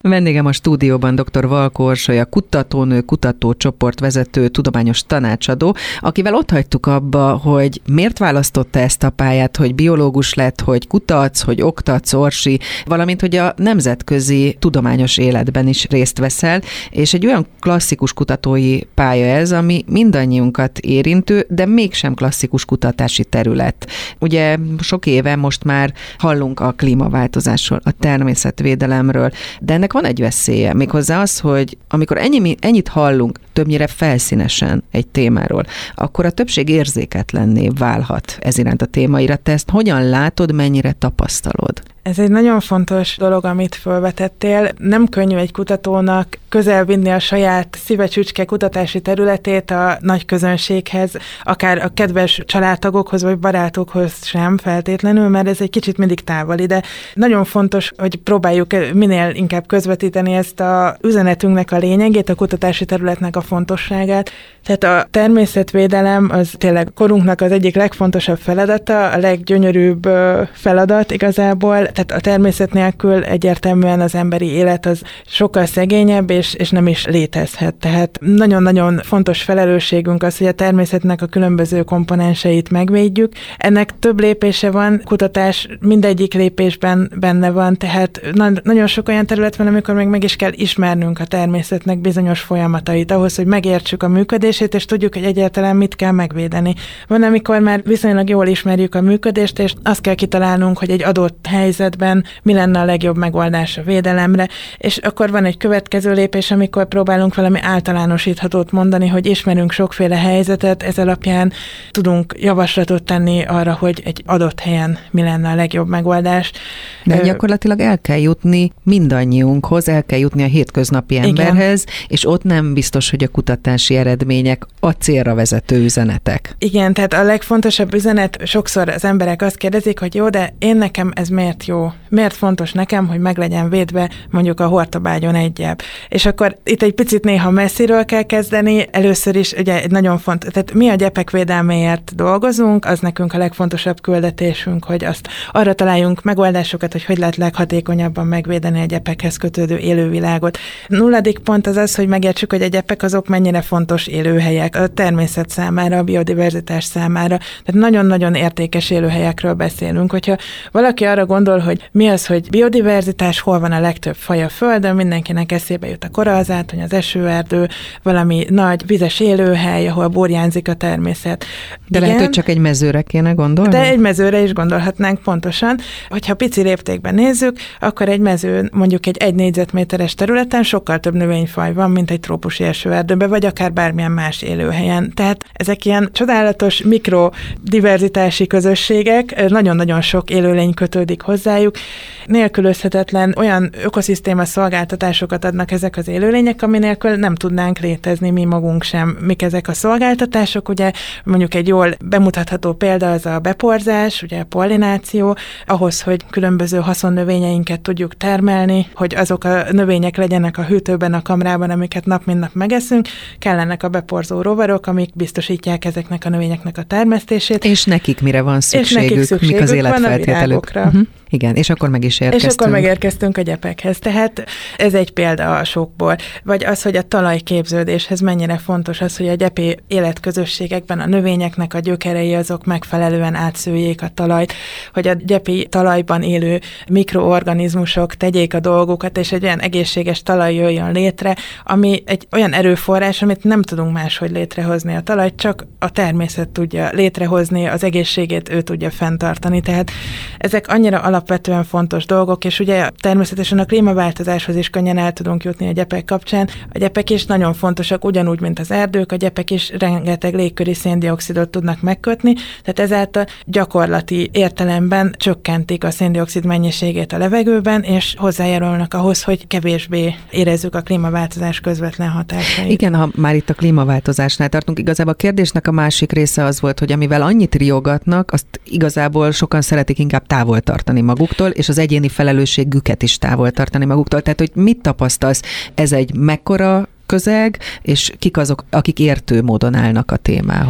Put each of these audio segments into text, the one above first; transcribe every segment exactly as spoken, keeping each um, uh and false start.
Vendégem a stúdióban dr. Valkó Orsolya, kutatónő, kutatócsoport vezető, tudományos tanácsadó, akivel ott hagytuk abba, hogy miért választotta ezt a pályát, hogy biológus lett, hogy kutatsz, hogy oktatsz, Orsi, valamint, hogy a nemzetközi tudományos életben is részt veszel, és egy olyan klasszikus kutatói pálya ez, ami mindannyiunkat érintő, de mégsem klasszikus kutatási terület. Ugye sok éve most már hallunk a klímaváltozásról, a természetvédelemről, de ennek van egy veszélye, méghozzá az, hogy amikor ennyi, ennyit hallunk, többnyire felszínesen egy témáról, akkor a többség érzéketlenné válhat ez iránt a témaira. Te ezt hogyan látod, mennyire tapasztalod? Ez egy nagyon fontos dolog, amit felvetettél. Nem könnyű egy kutatónak közel vinni a saját szívecsücske kutatási területét a nagy közönséghez, akár a kedves családtagokhoz vagy barátokhoz sem feltétlenül, mert ez egy kicsit mindig távoli, de nagyon fontos, hogy próbáljuk minél inkább közvetíteni ezt a üzenetünknek a lényegét, a kutatási területnek a fontosságát. Tehát a természetvédelem az tényleg korunknak az egyik legfontosabb feladata, a leggyönyörűbb feladat igazából. Tehát a természet nélkül egyértelműen az emberi élet az sokkal szegényebb, és, és nem is létezhet. Tehát nagyon-nagyon fontos felelősségünk az, hogy a természetnek a különböző komponenseit megvédjük. Ennek több lépése van, kutatás mindegyik lépésben benne van, tehát na- nagyon sok olyan terület van, amikor még meg is kell ismernünk a természetnek bizonyos folyamatait, ahhoz, hogy megértsük a működését, és tudjuk, hogy egyáltalán mit kell megvédeni. Van, amikor már viszonylag jól ismerjük a működést, és azt kell kitalálnunk, hogy egy adott helyzetben mi lenne a legjobb megoldás a védelemre, és akkor van egy következő lépés, amikor próbálunk valami általánosíthatót mondani, hogy ismerünk sokféle helyzetet, ez alapján tudunk javaslatot tenni arra, hogy egy adott helyen mi lenne a legjobb megoldás. De gyakorlatilag el kell jutni mindannyiunkhoz, el kell jutni a hétköznapi emberhez, igen. És ott nem biztos, hogy a kutatási eredmények a célra vezető üzenetek. Igen, tehát a legfontosabb üzenet, sokszor az emberek azt kérdezik, hogy jó, de én nekem ez miért jó? Miért fontos nekem, hogy meg legyen védve mondjuk a hortobágyon egy gyep? És akkor itt egy picit néha messziről kell kezdeni, először is ugye egy nagyon fontos, tehát mi a gyepek védelméért dolgozunk, az nekünk a legfontosabb küldetésünk, hogy azt arra találjunk megoldásokat, hogy hogy lehet leghatékonyabban megvédeni a gyepekhez kötődő élővilágot. Nulladik pont az az, hogy megértsük, hogy a gyepek azok mennyire fontos élőhelyek a természet számára, a biodiverzitás számára. Tehát nagyon-nagyon értékes élőhelyekről beszélünk. Hogyha valaki arra gondol, hogy mi az, hogy biodiverzitás, hol van a legtöbb faj a Földön, mindenkinek eszébe jut a korallzátony, az esőerdő, valami nagy vizes élőhely, ahol burjánzik a természet. De igen, lehet, hogy csak egy mezőre kéne gondolni? De egy mezőre is gondolhatnánk pontosan. Hogyha pici léptékben nézzük, akkor egy mezőn, mondjuk egy egy négyzetméteres területen sokkal több növényfaj van, mint egy trópusi esőerdőben, vagy akár bármilyen más élőhelyen. Tehát ezek ilyen csodálatos mikrodiverzitási közösségek, nagyon-nagyon sok élőlény kötődik hozzájuk. Nélkülözhetetlen olyan ökoszisztéma szolgáltatásokat adnak ezek az élőlények, ami nélkül nem tudnánk létezni mi magunk sem. Mik ezek a szolgáltatások? Ugye mondjuk egy jól bemutatható példa az a beporzás, ugye a pollináció, ahhoz, hogy különböző haszonnövényeinket tudjuk termelni, hogy azok a növények legyenek a hűtőben, a kamrában, amiket nap mint nap megeszünk, kellenek a beporzó rovarok, amik biztosítják ezeknek a növényeknek a termesztését. És nekik mire van szükségük? És nekik szükségük mik az életfeltételük? Uh-huh. Igen, és akkor meg is érkeztünk. És akkor megérkeztünk a gyepekhez. Tehát ez egy példa a sokból. Vagy az, hogy a talajképződéshez mennyire fontos az, hogy a gyepi életközösségekben a növényeknek a gyökerei azok megfelelően átszőjék a talajt, hogy a gyepi talajban élő mikroorganizmusok tegyék a dolgukat, és egy olyan egészséges talaj jöjjön létre, ami egy olyan erőforrás, amit nem tudunk máshogy létrehozni. A talajt csak a természet tudja létrehozni, az egészségét ő tudja fenntartani. Tehát ezek annyira alapvetően fontos dolgok, és ugye természetesen a klímaváltozáshoz is könnyen el tudunk jutni a gyepek kapcsán. A gyepek is nagyon fontosak, ugyanúgy, mint az erdők, a gyepek is rengeteg légköri széndioxidot tudnak megkötni, tehát ezáltal gyakorlati értelemben csökkentik a széndioxid mennyiségét a levegőben, és hozzájárulnak ahhoz, hogy kevésbé érezzük a klímaváltozás közvetlen hatásait. Igen, ha már itt a klímaváltozásnál tartunk, igazából a kérdésnek a másik része az volt, hogy amivel annyit riogatnak, azt igazából sokan szeretik inkább távol tartani maguktól, és az egyéni felelősségüket is távol tartani maguktól. Tehát, hogy mit tapasztalsz, ez egy mekkora közeg, és kik azok, akik értő módon állnak a témához?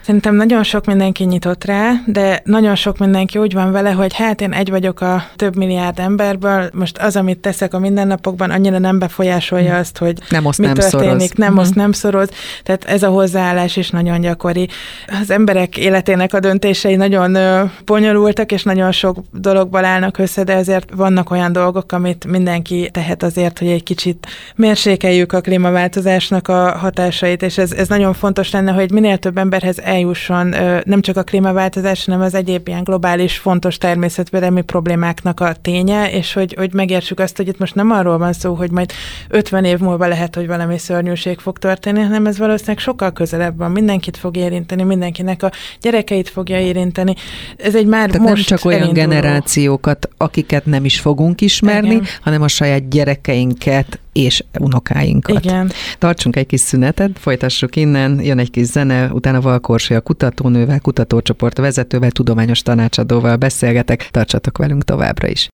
Szerintem nagyon sok mindenki nyitott rá, de nagyon sok mindenki úgy van vele, hogy hát én egy vagyok a több milliárd emberből, most az, amit teszek a mindennapokban, annyira nem befolyásolja azt, hogy nem oszt, mi nem történik, szoroz. nem uh-huh. oszt, nem szoroz. Tehát ez a hozzáállás is nagyon gyakori. Az emberek életének a döntései nagyon ö, bonyolultak, és nagyon sok dologból állnak össze, de ezért vannak olyan dolgok, amit mindenki tehet azért, hogy egy kicsit mérsékeljük a klímaváltozásnak a hatásait, és ez, ez nagyon fontos lenne, hogy minél több emberhez eljusson ö, nem csak a klímaváltozás, hanem az egyéb ilyen globális, fontos természetvédelmi problémáknak a ténye, és hogy, hogy megértsük azt, hogy itt most nem arról van szó, hogy majd ötven év múlva lehet, hogy valami szörnyűség fog történni, hanem ez valószínűleg sokkal közelebb van. Mindenkit fog érinteni, mindenkinek a gyerekeit fogja érinteni. Ez egy már Tehát most nem csak olyan elinduló generációkat, akiket nem is fogunk ismerni, igen. hanem a saját gyerekeinket és unokáinkat. Igen. Tartsunk egy kis szünetet, folytassuk innen, jön egy kis zene, utána Valk Orsolya kutatónővel, kutatócsoport vezetővel, tudományos tanácsadóval beszélgetek, tartsatok velünk továbbra is.